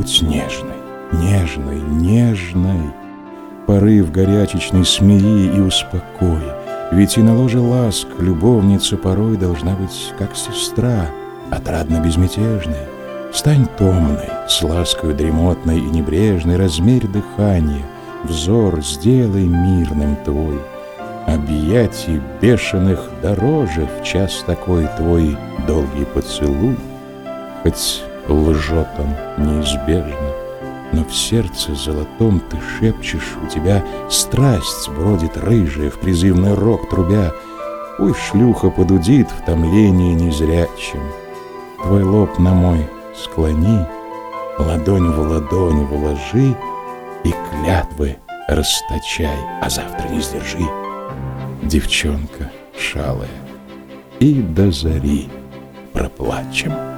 Будь нежной, нежной, нежной. Порыв горячечный смири и успокой. Ведь и на ложе ласк любовница порой должна быть как сестра, отрадно безмятежной. Стань томной, с ласкою дремотной и небрежной, размерь дыхание, взор сделай мирным твой. Объятий бешеных дороже в час такой твой долгий поцелуй. Хоть лжет он неизбежно, но в сердце золотом ты шепчешь, у тебя страсть бродит рыжая в призывный рог трубя. Ой, шлюха подудит в томлении незрячем. Твой лоб на мой склони, ладонь в ладонь вложи и клятвы расточай, а завтра не сдержи, девчонка шалая, и до зари проплачем.